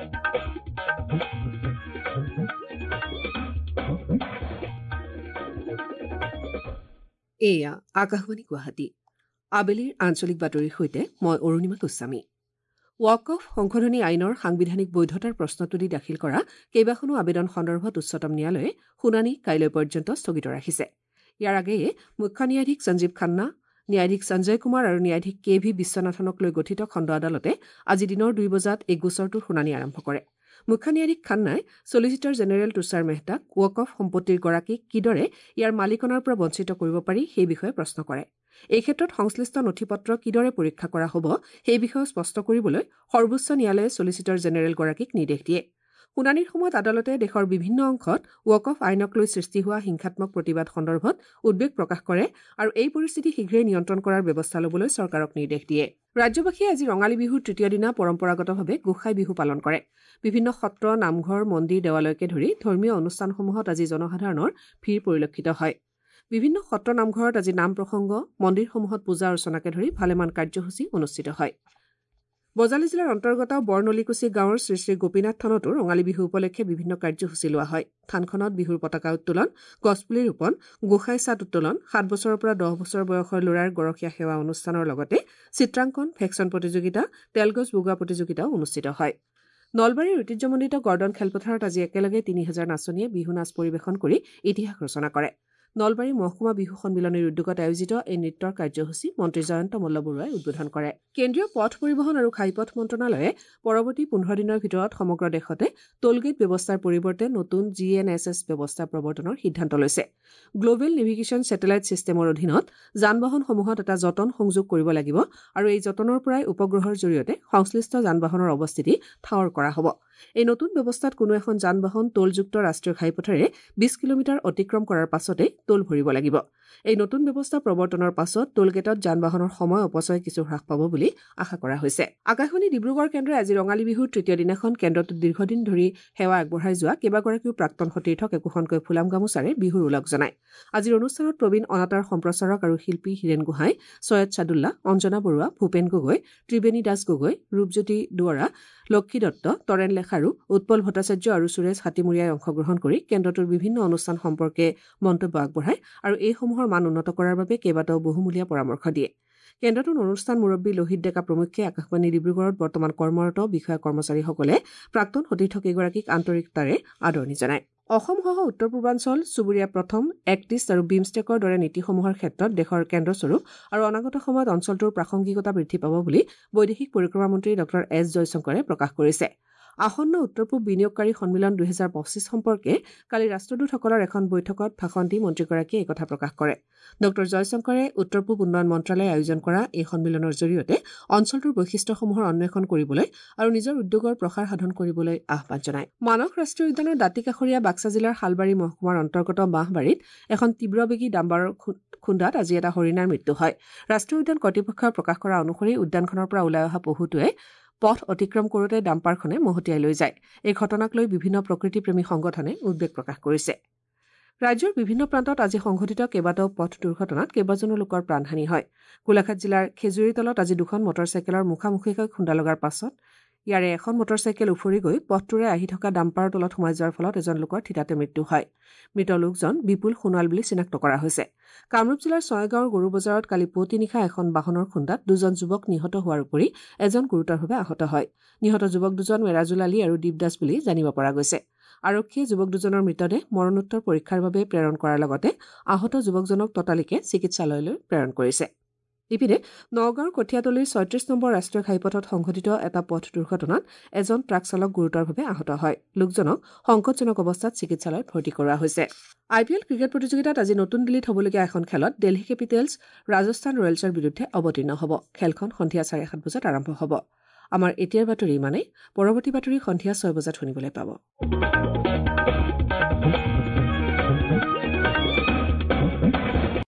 এয়া আকাশবাণী গুৱাহাটী আবেলিৰ আঞ্চলিক বাতৰিৰ সৈতে মই অৰুণিমা গোস্বামী। ৱাক অফ সংশোধনী আইনৰ সাংবিধানিক বৈধতাৰ প্ৰশ্ন তুলি দাখিল কৰা কেইবাখনো আবেদন সন্দৰ্ভত উচ্চতম ন্যায়ালয়ে শুনানি কাইলৈ পৰ্যন্ত স্থগিত ৰাখিছে। ইয়াৰ আগেয়ে মুখ্য ন্যায়াধীশ সঞ্জীৱ খান্না, ন্যায়াধীশ সঞ্জয় কুমাৰ আৰু ন্যায়াধীশ কে ভি বিশ্বনাথনক লৈ গঠিত খণ্ড আদালতে আজি দিনৰ 2 বজাত এই গোচৰটোৰ শুনানি আৰম্ভ কৰে। মুখ্য ন্যায়াধীশ খান্নাই চলিচিটৰ জেনেৰেল তুষাৰ মেহতাক ৱাক অফ সম্পত্তিৰ গৰাকীক কিদৰে ইয়াৰ মালিকনাৰ পৰা বঞ্চিত কৰিব পাৰি সেই বিষয়ে প্ৰশ্ন কৰে। এই ক্ষেত্ৰত সংশ্লিষ্ট নথিপত্ৰ কিদৰে পৰীক্ষা কৰা হ'ব সেই বিষয়ে স্পষ্ট কৰিবলৈ সৰ্বোচ্চ ন্যায়ালয়ে চলিচিটৰ জেনেৰেল গৰাকীক নিৰ্দেশ দিয়ে। শুনানিৰ সময়ত আদালতে দেশৰ বিভিন্ন অংশত ৱাক অফ আইনক লৈ সৃষ্টি হোৱা হিংসাত্মক প্ৰতিবাদ সন্দৰ্ভত উদ্বেগ প্ৰকাশ কৰে আৰু এই পৰিস্থিতি শীঘ্ৰেই নিয়ন্ত্ৰণ কৰাৰ ব্যৱস্থা ল'বলৈ চৰকাৰক নিৰ্দেশ দিয়ে। ৰাজ্যবাসীয়ে আজি ৰঙালী বিহুৰ তৃতীয় দিনা পৰম্পৰাগতভাৱে গোসাই বিহু পালন কৰে। বিভিন্ন সত্ৰ, নামঘৰ, মন্দিৰ, দেৱালয়কে ধৰি ধৰ্মীয় অনুষ্ঠানসমূহত আজি জনসাধাৰণৰ ভিৰ পৰিলক্ষিত হয়। বিভিন্ন সত্ৰ নামঘৰত আজি নাম প্ৰসংগ, মন্দিৰসমূহত পূজা অৰ্চনাকে ধৰি ভালেমান কাৰ্যসূচী অনুষ্ঠিত হয়। বজালী জিলাৰ অন্তৰ্গত বৰনলীকুছি গাঁৱৰ শ্ৰী শ্ৰী গোপীনাথ থানতো ৰঙালী বিহু উপলক্ষে বিভিন্ন কাৰ্যসূচী লোৱা হয়। থানখনত বিহুৰ পতাকা উত্তোলন, গছপুলি ৰোপণ, গোসাঁই ছাট উত্তোলন, 7 বছৰৰ পৰা 10 বছৰ বয়সৰ ল'ৰাৰ গৰখীয়া সেৱা অনুষ্ঠানৰ লগতে চিত্ৰাংকন, ভেকচন প্ৰতিযোগিতা, তেলগছ বগোৱা প্ৰতিযোগিতাও অনুষ্ঠিত হয়। নলবাৰীৰ ঐতিহ্যমণ্ডিত গৰ্ডন খেলপথাৰত আজি একেলগে 3000 নাচনীয়ে বিহু নাচ পৰিৱেশন কৰি ইতিহাস ৰচনা কৰে। নলবাৰী মহকুমা বিহু সন্মিলনীৰ উদ্যোগত আয়োজিত এই নৃত্যৰ কাৰ্যসূচী মন্ত্ৰী জয়ন্ত মল্লবৰুৱাই উদ্বোধন কৰে। কেন্দ্ৰীয় পথ পৰিবহণ আৰু ঘাইপথ মন্ত্ৰণালয়ে পৰৱৰ্তী 15 দিনৰ ভিতৰত সমগ্ৰ দেশতে টোলগেট ব্যৱস্থাৰ পৰিৱৰ্তে নতুন GNSS ব্যৱস্থা প্ৰৱৰ্তনৰ সিদ্ধান্ত লৈছে। গ্ল'বেল নেভিগেশ্যন ছেটেলাইট ছিষ্টেমৰ অধীনত যান-বাহনসমূহত এটা যতন সংযোগ কৰিব লাগিব আৰু এই যতনৰ পৰাই উপগ্ৰহৰ জৰিয়তে সংশ্লিষ্ট যান-বাহনৰ অৱস্থিতি ঠাৱৰ কৰা হ'ব। এই নতুন ব্যৱস্থাত কোনো এখন যান-বাহন টোলযুক্ত ৰাষ্ট্ৰীয় ঘাইপথেৰে 20 কিলোমিটাৰ অতিক্ৰম কৰাৰ পাছতে টোল ভৰিব লাগিব। এই নতুন ব্যৱস্থা প্ৰৱৰ্তনৰ পাছত টোলগেটত যান-বাহনৰ সময় অপচয় কিছু হ্ৰাস পাব বুলি আশা কৰা হৈছে। আকাশবাণী ডিব্ৰুগড় কেন্দ্ৰই আজি ৰঙালী বিহুৰ তৃতীয় দিনাখন কেন্দ্ৰটোত দীৰ্ঘদিন ধৰি সেৱা আগবঢ়াই যোৱা কেইবাগৰাকীও প্ৰাক্তন সতীৰ্থক একোখনকৈ ফুলাম গামোচাৰে বিহুৰ ওলগ জনায়। আজিৰ অনুষ্ঠানত প্ৰবীণ অনাতাঁৰ সম্প্ৰচাৰক আৰু শিল্পী হীৰেণ গোহাঁই, ছৈয়দ ছাদুল্লাহ, অঞ্জনা বৰুৱা, ভূপেন গগৈ, ত্ৰিবেণী দাস গগৈ, ৰূপজ্যোতি দুৱৰা, লক্ষী দত্ত, তৰেণ লেখাৰু, উৎপল ভট্টাচাৰ্য আৰু সুৰেশ হাতীমুৰীয়াই অংশগ্ৰহণ কৰি কেন্দ্ৰটোৰ বিভিন্ন অনুষ্ঠান সম্পৰ্কে মন্তব্য আগবঢ়ায় আৰু এইসমূহৰ মান উন্নত কৰাৰ বাবে কেইবাটাও বহুমূলীয়া পৰামৰ্শ দিয়ে। কেন্দ্ৰটোৰ অনুষ্ঠান মুৰব্বী লোহিত ডেকা প্ৰমুখ্যে আকাশবাণী ডিব্ৰুগড়ত বৰ্তমান কৰ্মৰত বিষয়া কৰ্মচাৰীসকলে প্ৰাক্তন সতীৰ্থকেইগৰাকীক আন্তৰিকতাৰে আদৰণি জনায়। অসমসহ উত্তৰ পূৰ্বাঞ্চল চুবুৰীয়া প্ৰথম, এক্ট ইষ্ট আৰু বিমষ্টেকৰ দৰে নীতিসমূহৰ ক্ষেত্ৰত দেশৰ কেন্দ্ৰস্বৰূপ আৰু অনাগত সময়ত অঞ্চলটোৰ প্ৰাসংগিকতা বৃদ্ধি পাব বুলি বৈদেশিক পৰিক্ৰমা মন্ত্ৰী ডঃ এছ জয়শংকৰে প্ৰকাশ কৰিছে। আসন্ন উত্তৰ পূব বিনিয়োগকাৰী সন্মিলন 2025 সম্পৰ্কে কালি ৰাষ্ট্ৰদূতসকলৰ এখন বৈঠকত ভাষণ দি মন্ত্ৰীগৰাকীয়ে এই কথা প্ৰকাশ কৰে। ডঃ জয়শংকৰে উত্তৰ পূব উন্নয়ন মন্ত্ৰালয়ে আয়োজন কৰা এই সন্মিলনৰ জৰিয়তে অঞ্চলটোৰ বৈশিষ্ট্যসমূহৰ অন্বেষণ কৰিবলৈ আৰু নিজৰ উদ্যোগৰ প্ৰসাৰ সাধন কৰিবলৈ আহ্বান জনায়। মানস ৰাষ্ট্ৰীয় উদ্যানৰ দাঁতিকাষৰীয়া বাক্সা জিলাৰ শালবাৰী মহকুমাৰ অন্তৰ্গত বাঁহবাৰীত এখন তীব্ৰবেগী ডাম্বাৰৰ খুন্দাত আজি এটা হৰিণাৰ মৃত্যু হয়। ৰাষ্ট্ৰীয় উদ্যান কৰ্তৃপক্ষই প্ৰকাশ কৰা অনুসৰি উদ্যানখনৰ পৰা ওলাই অহা পহুটোৱে পথ অতিক্ৰম কৰোঁতে ডাম্পাৰখনে মহতিয়াই লৈ যায়। এই ঘটনাক লৈ বিভিন্ন প্ৰকৃতিপ্ৰেমী সংগঠনে উদ্বেগ প্ৰকাশ কৰিছে। ৰাজ্যৰ বিভিন্ন প্ৰান্তত আজি সংঘটিত কেইবাটাও পথ দুৰ্ঘটনাত কেইবাজনো লোকৰ প্ৰাণহানি হয়। গোলাঘাট জিলাৰ খেজুৰিতলত আজি 2খন মটৰচাইকেলৰ মুখামুখিকৈ খুন্দা লগাৰ পাছত ইয়াৰে এখন মটৰচাইকেল উফৰি গৈ পথটোৰে আহি থকা ডাম্পাৰৰ তলত সোমাই যোৱাৰ ফলত এজন লোকৰ থিতাতে মৃত্যু হয়। মৃত লোকজন বিপুল সোণোৱাল বুলি চিনাক্ত কৰা হৈছে। কামৰূপ জিলাৰ ছয়গাঁৱৰ গৰু বজাৰত কালি পুৱতি নিশা এখন বাহনৰ খুন্দাত 2জন যুৱক নিহত হোৱাৰ উপৰি এজন গুৰুতৰভাৱে আহত হয়। নিহত যুৱক দুজন মেৰাজুল আলী আৰু দীপ দাস বুলি জানিব পৰা গৈছে। আৰক্ষীয়ে যুৱক দুজনৰ মৃতদেহ মৰণোত্তৰ পৰীক্ষাৰ বাবে প্ৰেৰণ কৰাৰ লগতে আহত যুৱকজনক ততালিকে চিকিৎসালয়লৈ প্ৰেৰণ কৰিছে। ইপিনে নগাঁৱৰ কঠীয়াতলীৰ 36 নম্বৰ ৰাষ্ট্ৰীয় ঘাইপথত সংঘটিত এটা পথ দুৰ্ঘটনাত এজন ট্ৰাক চালক গুৰুতৰভাৱে আহত হয়। লোকজনক সংকটজনক অৱস্থাত চিকিৎসালয়ত ভৰ্তি কৰোৱা হৈছে। IPL ক্ৰিকেট প্ৰতিযোগিতাত আজি নতুন দিল্লীত হ'বলগীয়া এখন খেলত দিল্লী কেপিটেলছ ৰাজস্থান ৰয়েলছৰ বিৰুদ্ধে অৱতীৰ্ণ হ'ব। খেলখন সন্ধিয়া 7:30 বজাত আৰম্ভ হ'ব। আমাৰ এতিয়াৰ বাতৰি ইমানেই। পৰৱৰ্তী বাতৰি সন্ধিয়া 6 বজাত শুনিবলৈ পাব।